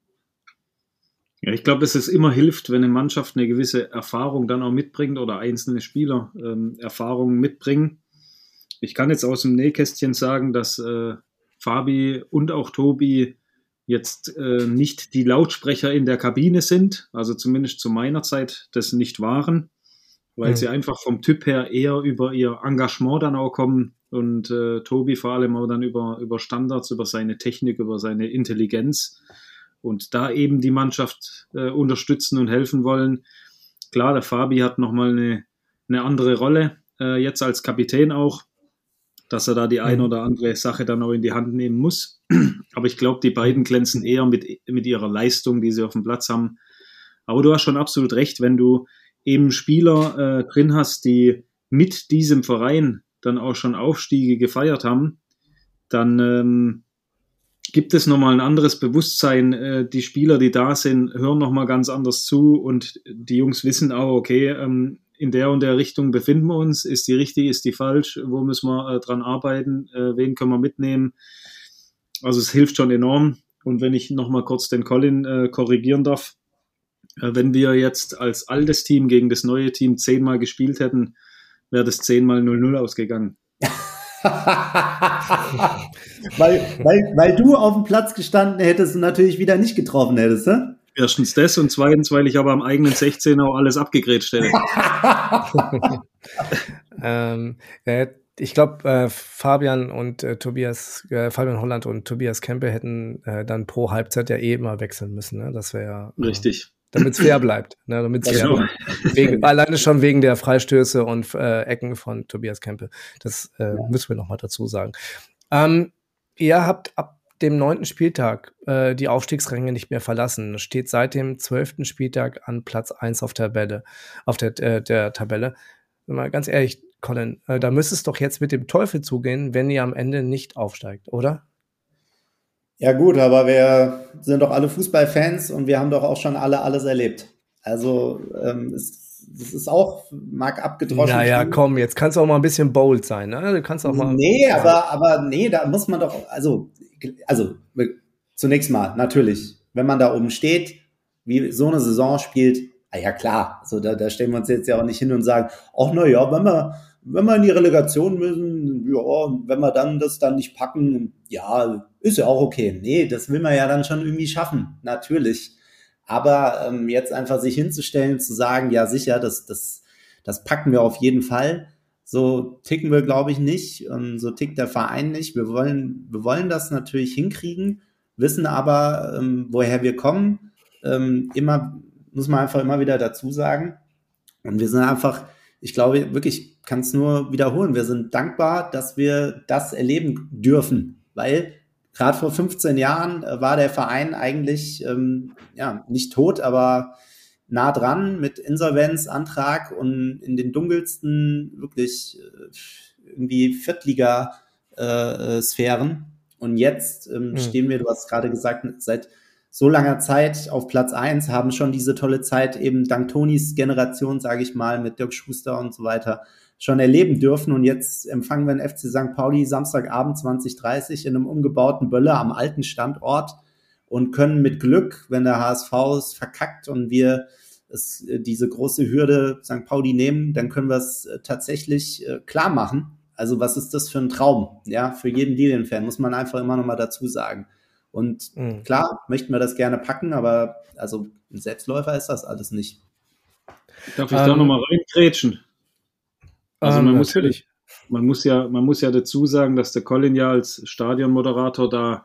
Ja, ich glaube, dass es immer hilft, wenn eine Mannschaft eine gewisse Erfahrung dann auch mitbringt oder einzelne Spieler ähm, Erfahrungen mitbringen. Ich kann jetzt aus dem Nähkästchen sagen, dass äh, Fabi und auch Tobi jetzt äh, nicht die Lautsprecher in der Kabine sind, also zumindest zu meiner Zeit das nicht waren, weil mhm. sie einfach vom Typ her eher über ihr Engagement dann auch kommen und äh, Tobi vor allem auch dann über, über Standards, über seine Technik, über seine Intelligenz. Und da eben die Mannschaft äh, unterstützen und helfen wollen. Klar, der Fabi hat nochmal eine, eine andere Rolle, äh, jetzt als Kapitän auch, dass er da die eine oder andere Sache dann auch in die Hand nehmen muss. Aber ich glaube, die beiden glänzen eher mit, mit ihrer Leistung, die sie auf dem Platz haben. Aber du hast schon absolut recht, wenn du eben Spieler äh, drin hast, die mit diesem Verein dann auch schon Aufstiege gefeiert haben, dann ähm, gibt es nochmal ein anderes Bewusstsein. Die Spieler, die da sind, hören nochmal ganz anders zu und die Jungs wissen auch, okay, in der und der Richtung befinden wir uns. Ist die richtig, ist die falsch? Wo müssen wir dran arbeiten? Wen können wir mitnehmen? Also es hilft schon enorm. Und wenn ich nochmal kurz den Colin korrigieren darf, wenn wir jetzt als altes Team gegen das neue Team zehnmal gespielt hätten, wäre das zehnmal null null ausgegangen. weil, weil, weil du auf dem Platz gestanden hättest und natürlich wieder nicht getroffen hättest, ne? Erstens das und zweitens, weil ich aber am eigenen sechzehner auch alles abgegrätscht hätte. ähm, äh, ich glaube, äh, Fabian und äh, Tobias, äh, Fabian Holland und Tobias Kempe hätten äh, dann pro Halbzeit ja eh immer wechseln müssen, ne? Das wäre ja äh, richtig. Damit es fair bleibt. Ne, damit's fair genau. bleibt. Wegen, alleine schon wegen der Freistöße und äh, Ecken von Tobias Kempe. Das äh, ja. müssen wir nochmal dazu sagen. Ähm, ihr habt ab dem neunten Spieltag äh, die Aufstiegsränge nicht mehr verlassen. Steht seit dem zwölften Spieltag an Platz eins auf der Tabelle. Auf der, äh, der Tabelle. Mal ganz ehrlich, Colin, äh, da müsste es doch jetzt mit dem Teufel zugehen, wenn ihr am Ende nicht aufsteigt, oder? Ja gut, aber wir sind doch alle Fußballfans und wir haben doch auch schon alle alles erlebt. Also ähm, es, es ist auch, mag abgedroschen. Naja, kriegen. Komm, jetzt kannst du auch mal ein bisschen bold sein. Ne? Du kannst auch mal. Nee, aber, aber nee, da muss man doch, also, also zunächst mal, natürlich, wenn man da oben steht, wie so eine Saison spielt, ah ja klar, also da, da stellen wir uns jetzt ja auch nicht hin und sagen, ach na ja, wenn wir Wenn wir in die Relegation müssen, ja, wenn wir dann das dann nicht packen, ja, ist ja auch okay. Nee, das will man ja dann schon irgendwie schaffen, natürlich. Aber ähm, jetzt einfach sich hinzustellen, zu sagen, ja sicher, das, das, das packen wir auf jeden Fall. So ticken wir, glaube ich, nicht. Und so tickt der Verein nicht. Wir wollen, wir wollen das natürlich hinkriegen, wissen aber, ähm, woher wir kommen. Ähm, immer, muss man einfach immer wieder dazu sagen. Und wir sind einfach, ich glaube wirklich, kann es nur wiederholen. Wir sind dankbar, dass wir das erleben dürfen, weil gerade vor fünfzehn Jahren war der Verein eigentlich ähm, ja nicht tot, aber nah dran mit Insolvenzantrag und in den dunkelsten, wirklich äh, irgendwie Viertliga-Sphären. Äh, und jetzt ähm, mhm. stehen wir, du hast gerade gesagt, seit so langer Zeit auf Platz eins, haben schon diese tolle Zeit eben dank Tonis Generation, sage ich mal, mit Dirk Schuster und so weiter, schon erleben dürfen. Und jetzt empfangen wir den F C Sankt Pauli Samstagabend zwanzig Uhr dreißig in einem umgebauten Böller am alten Standort und können mit Glück, wenn der H S V es verkackt und wir es, diese große Hürde Sankt Pauli nehmen, dann können wir es tatsächlich äh, klar machen. Also was ist das für ein Traum? Ja, für jeden Lilien-Fan, muss man einfach immer noch mal dazu sagen. Und mhm. klar, möchten wir das gerne packen, aber also ein Selbstläufer ist das alles nicht. Darf ich ähm, da nochmal reingrätschen? Also ähm, man muss, natürlich. Man muss ja, man muss ja dazu sagen, dass der Colin ja als Stadionmoderator da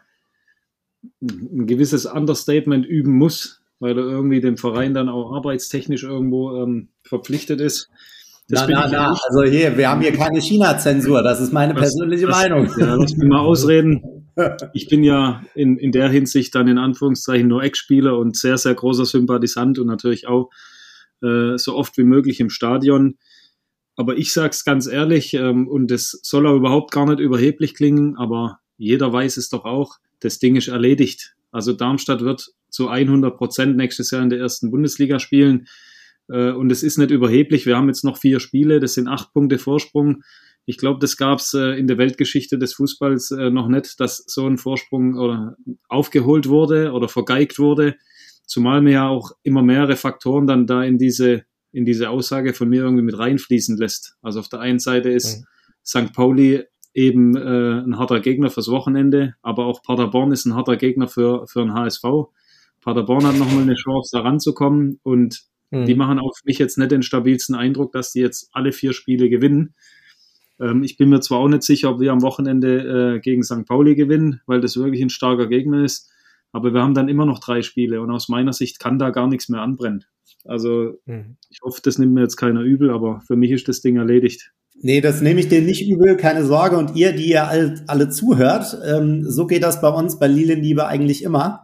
ein gewisses Understatement üben muss, weil er irgendwie dem Verein dann auch arbeitstechnisch irgendwo ähm, verpflichtet ist. Das na, na, na, also hier, wir haben hier keine China-Zensur, das ist meine das, persönliche das, Meinung. Ja, lass mich mal ausreden. Ich bin ja in, in der Hinsicht dann in Anführungszeichen nur Ex-Spieler und sehr, sehr großer Sympathisant und natürlich auch äh, so oft wie möglich im Stadion. Aber ich sag's ganz ehrlich, ähm, und es soll auch überhaupt gar nicht überheblich klingen, aber jeder weiß es doch auch, das Ding ist erledigt. Also Darmstadt wird zu hundert Prozent nächstes Jahr in der ersten Bundesliga spielen. Und es ist nicht überheblich. Wir haben jetzt noch vier Spiele, das sind acht Punkte Vorsprung. Ich glaube, das gab es in der Weltgeschichte des Fußballs noch nicht, dass so ein Vorsprung oder aufgeholt wurde oder vergeigt wurde. Zumal mir ja auch immer mehrere Faktoren dann da in diese, in diese Aussage von mir irgendwie mit reinfließen lässt. Also auf der einen Seite ist mhm. Sankt Pauli eben äh, ein harter Gegner fürs Wochenende, aber auch Paderborn ist ein harter Gegner für, für einen H S V. Paderborn hat nochmal eine Chance, da ranzukommen und Mhm. die machen auf mich jetzt nicht den stabilsten Eindruck, dass die jetzt alle vier Spiele gewinnen. Ähm, ich bin mir zwar auch nicht sicher, ob wir am Wochenende äh, gegen Sankt Pauli gewinnen, weil das wirklich ein starker Gegner ist, aber wir haben dann immer noch drei Spiele und aus meiner Sicht kann da gar nichts mehr anbrennen. Also mhm. ich hoffe, das nimmt mir jetzt keiner übel, aber für mich ist das Ding erledigt. Nee, das nehme ich dir nicht übel, keine Sorge. Und ihr, die ihr alle, alle zuhört, ähm, so geht das bei uns bei Lilienliebe eigentlich immer.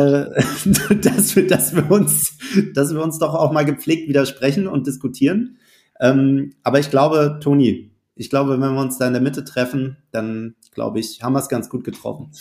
dass wir, dass wir uns, dass wir uns doch auch mal gepflegt widersprechen und diskutieren. Ähm, aber ich glaube, Toni, ich glaube, wenn wir uns da in der Mitte treffen, dann glaube ich, haben wir es ganz gut getroffen.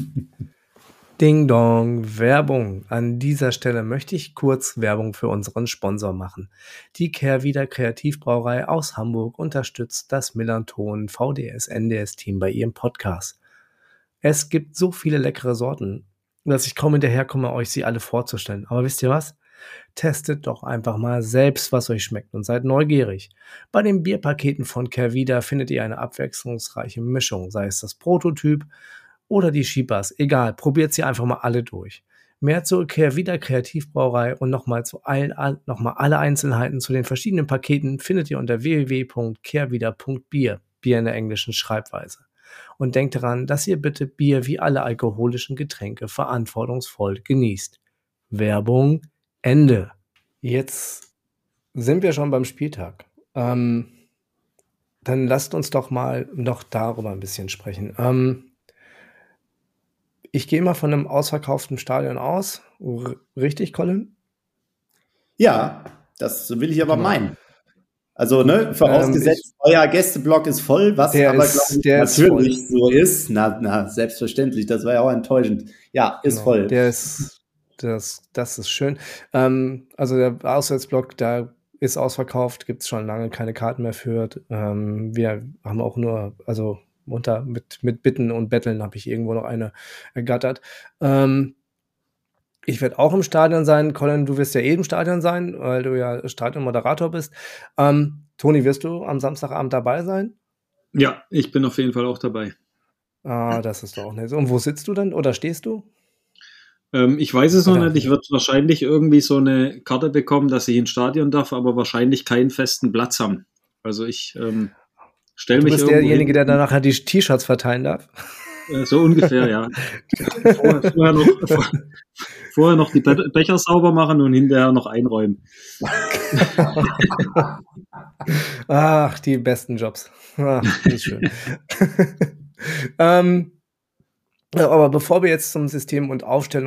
Ding Dong, Werbung. An dieser Stelle möchte ich kurz Werbung für unseren Sponsor machen. Die Kehrwieder Kreativbrauerei aus Hamburg unterstützt das Millanton V D S N D S Team bei ihrem Podcast. Es gibt so viele leckere Sorten, dass ich kaum hinterherkomme, euch sie alle vorzustellen. Aber wisst ihr was? Testet doch einfach mal selbst, was euch schmeckt und seid neugierig. Bei den Bierpaketen von Kehrwieder findet ihr eine abwechslungsreiche Mischung, sei es das Prototyp oder die Schiebers. Egal, probiert sie einfach mal alle durch. Mehr zur Kehrwieder Kreativbrauerei und nochmal zu allen, nochmal alle Einzelheiten zu den verschiedenen Paketen findet ihr unter w w w punkt kehrwieder punkt bier, Bier in der englischen Schreibweise. Und denkt daran, dass ihr bitte Bier wie alle alkoholischen Getränke verantwortungsvoll genießt. Werbung, Ende. Jetzt sind wir schon beim Spieltag. Ähm, dann lasst uns doch mal noch darüber ein bisschen sprechen. Ähm, ich gehe mal von einem ausverkauften Stadion aus. R- richtig, Colin? Ja, das will ich aber genau. meinen. Also, ne, vorausgesetzt, ähm, ich, euer Gästeblock ist voll, was aber, glaube ich, natürlich ist so ist. Na, na, selbstverständlich, das war ja auch enttäuschend. Ja, ist genau, voll. Der ist, das, das ist schön. Ähm, also, der Auswärtsblock, da ist ausverkauft, gibt es schon lange keine Karten mehr für. Ähm, wir haben auch nur, also, unter, mit, mit Bitten und Betteln habe ich irgendwo noch eine ergattert. Ähm, Ich werde auch im Stadion sein. Colin, du wirst ja eh im Stadion sein, weil du ja Stadionmoderator bist. Ähm, Toni, wirst du am Samstagabend dabei sein? Ja, ich bin auf jeden Fall auch dabei. Ah, das ist doch auch nett. Und wo sitzt du denn oder stehst du? Ähm, ich weiß es noch oder? nicht. Ich werde wahrscheinlich irgendwie so eine Karte bekommen, dass ich ins Stadion darf, aber wahrscheinlich keinen festen Platz haben. Also ich ähm, stelle mich irgendwo Du bist derjenige, hin. der dann nachher die T-Shirts verteilen darf? So ungefähr, ja. vorher, vorher, noch, vor, vorher noch die Be- Becher sauber machen und hinterher noch einräumen. Ach, die besten Jobs. Ach, das ist schön. ähm, aber bevor wir jetzt zum System und Aufstellung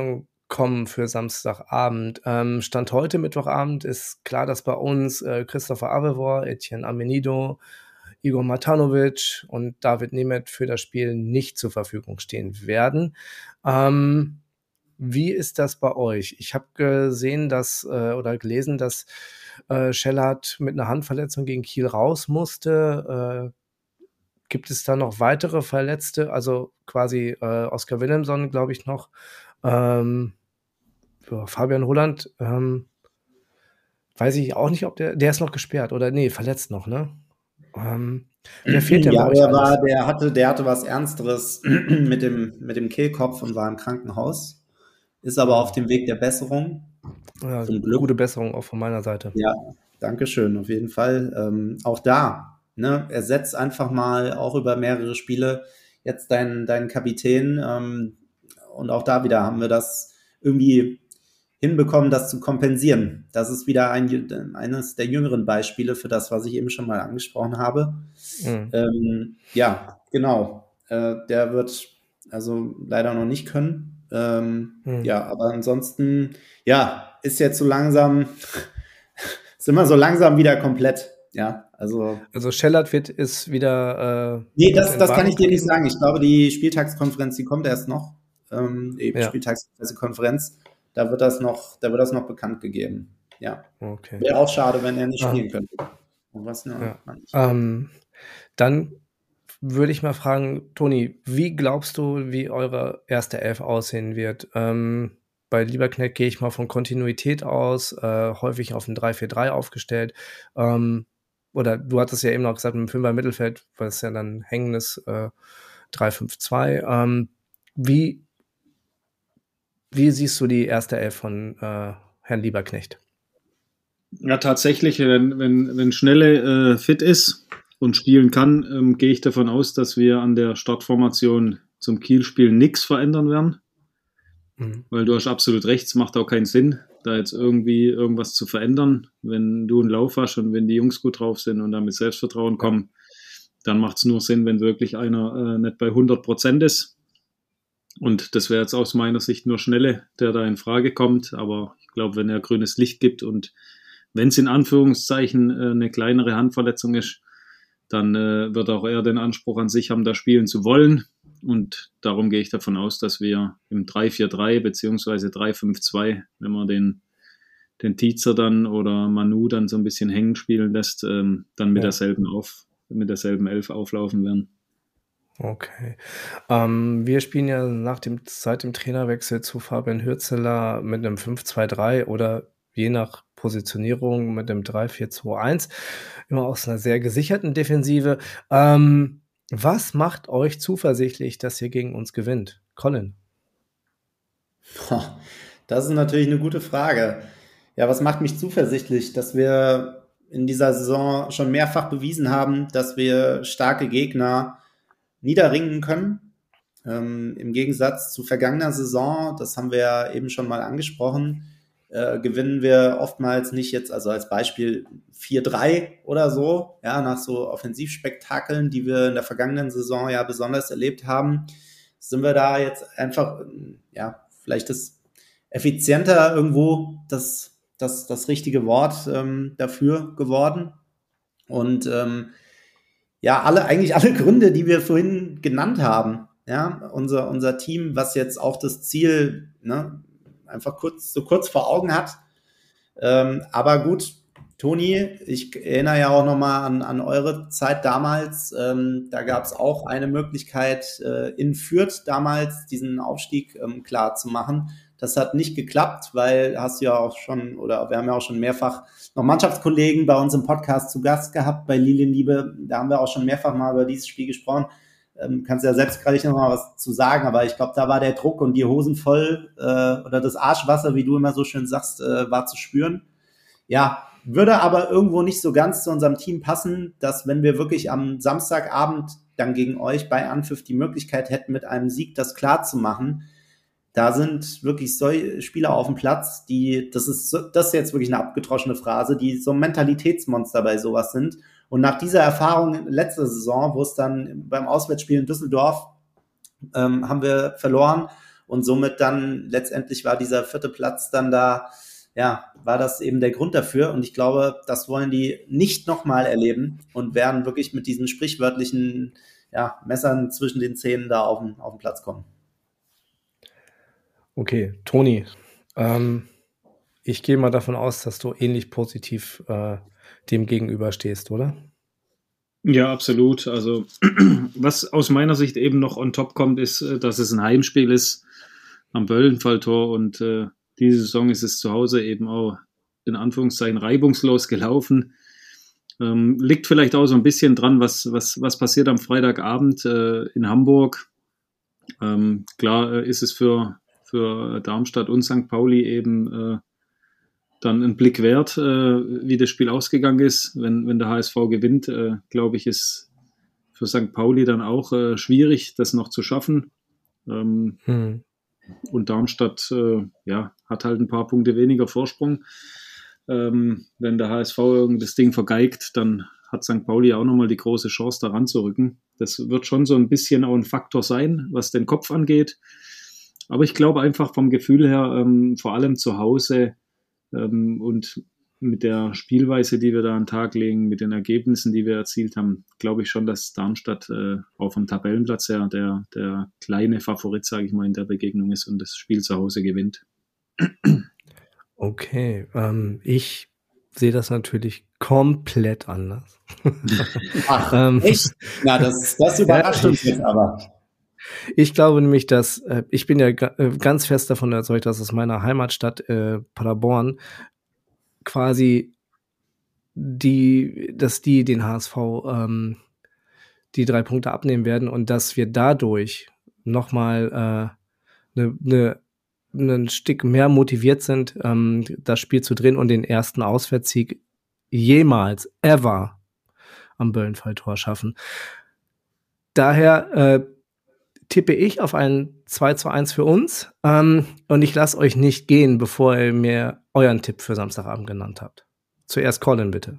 kommen für Samstagabend. Ähm, Stand heute, Mittwochabend, ist klar, dass bei uns äh, Christopher Avevor, Etienne Amenido, Igor Matanovic und David Nemeth für das Spiel nicht zur Verfügung stehen werden. Ähm, wie ist das bei euch? Ich habe gesehen, dass äh, oder gelesen, dass äh, Schellhardt mit einer Handverletzung gegen Kiel raus musste. Äh, gibt es da noch weitere Verletzte? Also quasi äh, Oskar Wilhelmsson, glaube ich, noch. Ähm, ja, Fabian Holland, ähm, weiß ich auch nicht, ob der, der ist noch gesperrt oder nee, verletzt noch, ne? Ähm, wer fehlt denn ja, bei euch der alles? war, der hatte, der hatte was Ernsteres mit dem, mit dem Kehlkopf und war im Krankenhaus. Ist aber auf dem Weg der Besserung. Ja, Zum Glück. gute Besserung auch von meiner Seite. Ja, danke schön, auf jeden Fall. Ähm, auch da, ne, ersetzt einfach mal auch über mehrere Spiele jetzt deinen, deinen Kapitän. Ähm, und auch da wieder haben wir das irgendwie hinbekommen, das zu kompensieren. Das ist wieder ein, eines der jüngeren Beispiele für das, was ich eben schon mal angesprochen habe. Mhm. Ähm, ja, genau. Äh, der wird also leider noch nicht können. Ähm, mhm. Ja, aber ansonsten, ja, ist jetzt so langsam, sind wir so langsam wieder komplett. Ja, also. Also Schellhardt wird ist wieder. Äh, nee, das, das kann ich dir nicht sagen. Ich glaube, die Spieltagskonferenz, die kommt erst noch. Ähm, eben ja. Spieltagskonferenz. Da wird das noch, da wird das noch bekannt gegeben. Ja. Okay. Wäre auch schade, wenn er nicht spielen ah. könnte. Und was ja. ähm, dann würde ich mal fragen, Toni, wie glaubst du, wie eure erste Elf aussehen wird? Ähm, bei Lieberknecht gehe ich mal von Kontinuität aus, äh, häufig auf ein drei vier drei aufgestellt. Ähm, oder du hattest ja eben noch gesagt, mit dem Fünfer Mittelfeld, weil es ja dann hängendes äh, drei fünf zwei. Ähm, wie Wie siehst du die erste Elf von äh, Herrn Lieberknecht? Ja, tatsächlich, wenn, wenn, wenn Schnelle äh, fit ist und spielen kann, ähm, gehe ich davon aus, dass wir an der Startformation zum Kiel-Spiel nichts verändern werden. Mhm. Weil du hast absolut recht, es macht auch keinen Sinn, da jetzt irgendwie irgendwas zu verändern. Wenn du einen Lauf hast und wenn die Jungs gut drauf sind und damit Selbstvertrauen kommen, dann macht es nur Sinn, wenn wirklich einer äh, nicht bei hundert Prozent ist. Und das wäre jetzt aus meiner Sicht nur Schnelle, der da in Frage kommt. Aber ich glaube, wenn er grünes Licht gibt und wenn es in Anführungszeichen äh, eine kleinere Handverletzung ist, dann äh, wird auch er den Anspruch an sich haben, da spielen zu wollen. Und darum gehe ich davon aus, dass wir im drei vier drei beziehungsweise drei fünf zwei, wenn man den, den Tietzer dann oder Manu dann so ein bisschen hängen spielen lässt, ähm, dann mit, ja. derselben auf, mit derselben Elf auflaufen werden. Okay. Ähm, wir spielen ja nach dem, seit dem Trainerwechsel zu Fabian Hürzeler mit einem fünf zwei drei oder je nach Positionierung mit einem drei vier zwei eins. Immer aus einer sehr gesicherten Defensive. Ähm, was macht euch zuversichtlich, dass ihr gegen uns gewinnt? Colin? Das ist natürlich eine gute Frage. Ja, was macht mich zuversichtlich? Dass wir in dieser Saison schon mehrfach bewiesen haben, dass wir starke Gegner niederringen können. Ähm, im Gegensatz zu vergangener Saison, das haben wir ja eben schon mal angesprochen, äh, gewinnen wir oftmals nicht jetzt, also als Beispiel vier drei oder so, ja, nach so Offensivspektakeln, die wir in der vergangenen Saison ja besonders erlebt haben, sind wir da jetzt einfach, ja, vielleicht das effizienter irgendwo das, das, das richtige Wort ähm, dafür geworden. Und ähm, ja, alle, eigentlich alle Gründe, die wir vorhin genannt haben, ja, unser, unser Team, was jetzt auch das Ziel, ne, einfach kurz, so kurz vor Augen hat. Ähm, aber gut, Toni, ich erinnere ja auch nochmal an, an eure Zeit damals. Ähm, da gab es auch eine Möglichkeit, äh, in Fürth damals diesen Aufstieg ähm, klar zu machen. Das hat nicht geklappt, weil hast du ja auch schon, oder wir haben ja auch schon mehrfach noch Mannschaftskollegen bei uns im Podcast zu Gast gehabt, bei Lilienliebe. Da haben wir auch schon mehrfach mal über dieses Spiel gesprochen. Ähm, kannst ja selbst gerade noch mal was zu sagen, aber ich glaube, da war der Druck und die Hosen voll äh, oder das Arschwasser, wie du immer so schön sagst, äh, war zu spüren. Ja, würde aber irgendwo nicht so ganz zu unserem Team passen, dass wenn wir wirklich am Samstagabend dann gegen euch bei Anpfiff die Möglichkeit hätten, mit einem Sieg das klar zu machen, da sind wirklich so Spieler auf dem Platz, die, das ist, das ist jetzt wirklich eine abgedroschene Phrase, die so Mentalitätsmonster bei sowas sind. Und nach dieser Erfahrung letzte Saison, wo es dann beim Auswärtsspiel in Düsseldorf ähm, haben wir verloren und somit dann letztendlich war dieser vierte Platz dann da, ja, war das eben der Grund dafür und ich glaube, das wollen die nicht nochmal erleben und werden wirklich mit diesen sprichwörtlichen ja, Messern zwischen den Zähnen da auf den, auf den Platz kommen. Okay, Toni, ähm, ich gehe mal davon aus, dass du ähnlich positiv äh, dem gegenüberstehst, oder? Ja, absolut. Also was aus meiner Sicht eben noch on top kommt, ist, dass es ein Heimspiel ist am Böllenfalltor und äh, diese Saison ist es zu Hause eben auch in Anführungszeichen reibungslos gelaufen. Ähm, liegt vielleicht auch so ein bisschen dran, was, was, was passiert am Freitagabend äh, in Hamburg. Ähm, klar äh, ist es für, für Darmstadt und Sankt Pauli eben äh, dann ein Blick wert, äh, wie das Spiel ausgegangen ist. Wenn, wenn der H S V gewinnt, äh, glaube ich, ist für Sankt Pauli dann auch äh, schwierig, das noch zu schaffen. Ähm, hm. Und Darmstadt äh, ja, hat halt ein paar Punkte weniger Vorsprung. Ähm, wenn der H S V das Ding vergeigt, dann hat Sankt Pauli auch nochmal die große Chance, da ranzurücken. Das wird schon so ein bisschen auch ein Faktor sein, was den Kopf angeht. Aber ich glaube einfach vom Gefühl her, ähm, vor allem zu Hause, Ähm, und mit der Spielweise, die wir da an den Tag legen, mit den Ergebnissen, die wir erzielt haben, glaube ich schon, dass Darmstadt äh, auch vom Tabellenplatz her der, der kleine Favorit, sage ich mal, in der Begegnung ist und das Spiel zu Hause gewinnt. Okay, ähm, ich sehe das natürlich komplett anders. Ach, ähm, echt? Na, das, das überrascht uns jetzt aber. Ich glaube nämlich, dass äh, ich bin ja ga- äh, ganz fest davon überzeugt, dass aus meiner Heimatstadt äh, Paderborn quasi die, dass die den H S V ähm, die drei Punkte abnehmen werden und dass wir dadurch nochmal äh, ne, ne, ein Stück mehr motiviert sind, ähm, das Spiel zu drehen und den ersten Auswärtssieg jemals, ever am Böllenfalltor schaffen. Daher äh, tippe ich auf ein zwei zu eins für uns. Ähm, und ich lasse euch nicht gehen, bevor ihr mir euren Tipp für Samstagabend genannt habt. Zuerst Colin, bitte.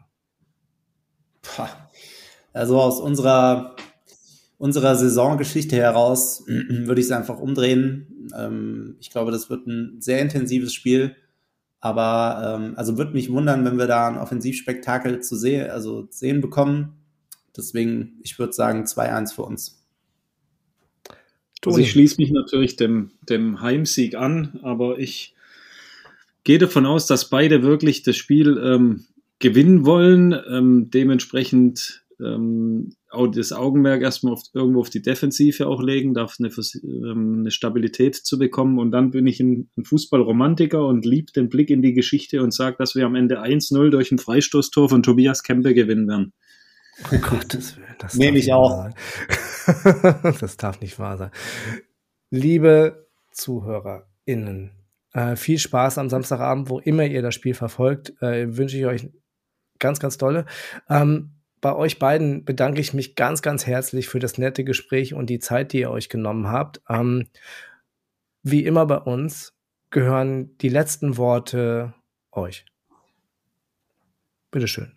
Also aus unserer, unserer Saisongeschichte heraus würde ich es einfach umdrehen. Ähm, ich glaube, das wird ein sehr intensives Spiel. Aber ähm, also würde mich wundern, wenn wir da ein Offensivspektakel zu sehen, also sehen bekommen. Deswegen, ich würde sagen zwei eins für uns. Also ich schließe mich natürlich dem, dem Heimsieg an, aber ich gehe davon aus, dass beide wirklich das Spiel ähm, gewinnen wollen. Ähm, dementsprechend ähm, auch das Augenmerk erstmal auf, irgendwo auf die Defensive auch legen, darf eine, ähm, eine Stabilität zu bekommen. Und dann bin ich ein, ein Fußballromantiker und liebe den Blick in die Geschichte und sage, dass wir am Ende eins null durch ein Freistoßtor von Tobias Kempe gewinnen werden. Oh Gottes Willen, das nehme ich auch. Das darf nicht wahr sein. Liebe ZuhörerInnen, äh, viel Spaß am Samstagabend, wo immer ihr das Spiel verfolgt. Äh, wünsche ich euch ganz, ganz dolle. Ähm, bei euch beiden bedanke ich mich ganz, ganz herzlich für das nette Gespräch und die Zeit, die ihr euch genommen habt. Ähm, wie immer bei uns gehören die letzten Worte euch. Bitteschön.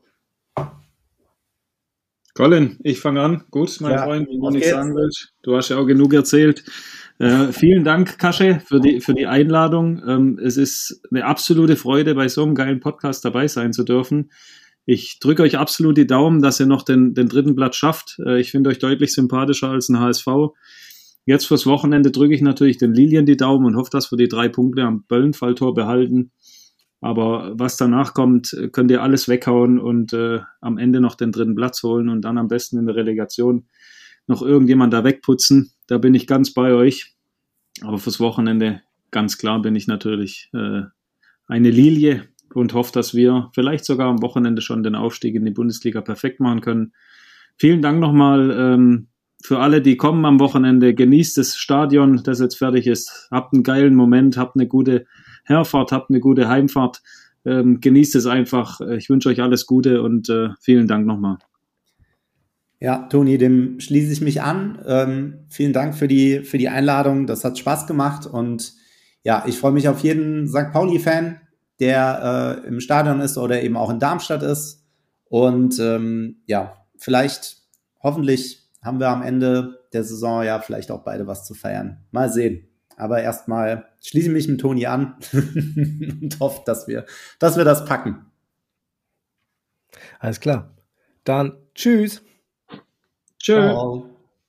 Colin, ich fange an. Gut, mein ja, Freund, wie du nicht sagen willst. Du hast ja auch genug erzählt. Äh, vielen Dank, Kasche, für die, für die Einladung. Ähm, es ist eine absolute Freude, bei so einem geilen Podcast dabei sein zu dürfen. Ich drücke euch absolut die Daumen, dass ihr noch den, den dritten Platz schafft. Äh, ich finde euch deutlich sympathischer als ein H S V. Jetzt fürs Wochenende drücke ich natürlich den Lilien die Daumen und hoffe, dass wir die drei Punkte am Böllenfalltor behalten. Aber was danach kommt, könnt ihr alles weghauen und äh, am Ende noch den dritten Platz holen und dann am besten in der Relegation noch irgendjemand da wegputzen. Da bin ich ganz bei euch. Aber fürs Wochenende, ganz klar, bin ich natürlich äh, eine Lilie und hoffe, dass wir vielleicht sogar am Wochenende schon den Aufstieg in die Bundesliga perfekt machen können. Vielen Dank nochmal ähm, für alle, die kommen am Wochenende. Genießt das Stadion, das jetzt fertig ist. Habt einen geilen Moment, habt eine gute Herfahrt, habt eine gute Heimfahrt, ähm, genießt es einfach. Ich wünsche euch alles Gute und äh, vielen Dank nochmal. Ja, Toni, dem schließe ich mich an. Ähm, vielen Dank für die, für die Einladung. Das hat Spaß gemacht und ja, ich freue mich auf jeden Sankt Pauli-Fan, der äh, im Stadion ist oder eben auch in Darmstadt ist. Und ähm, ja, vielleicht, hoffentlich haben wir am Ende der Saison ja vielleicht auch beide was zu feiern. Mal sehen. Aber erstmal schließe ich mich mit Toni an und hoffe, dass wir, dass wir das packen. Alles klar. Dann tschüss. Tschö. Ciao.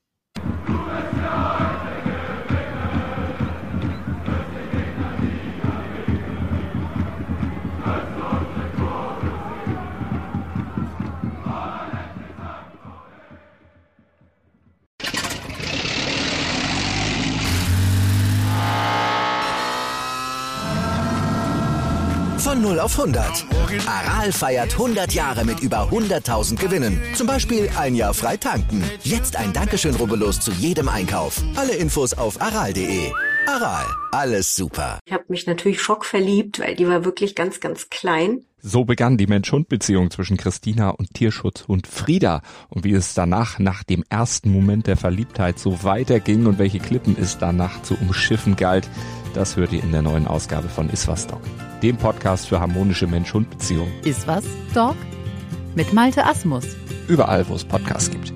Von null auf hundert. Aral feiert hundert Jahre mit über hunderttausend Gewinnen. Zum Beispiel ein Jahr frei tanken. Jetzt ein Dankeschön, rubbellos zu jedem Einkauf. Alle Infos auf aral punkt de. Aral, alles super. Ich habe mich natürlich schockverliebt, weil die war wirklich ganz, ganz klein. So begann die Mensch-Hund-Beziehung zwischen Christina und Tierschutzhund Frieda. Und wie es danach, nach dem ersten Moment der Verliebtheit, so weiterging und welche Klippen es danach zu umschiffen galt, das hört ihr in der neuen Ausgabe von Iswas Dog, dem Podcast für harmonische Mensch-Hund-Beziehungen. Iswas Dog? Mit Malte Asmus. Überall, wo es Podcasts gibt.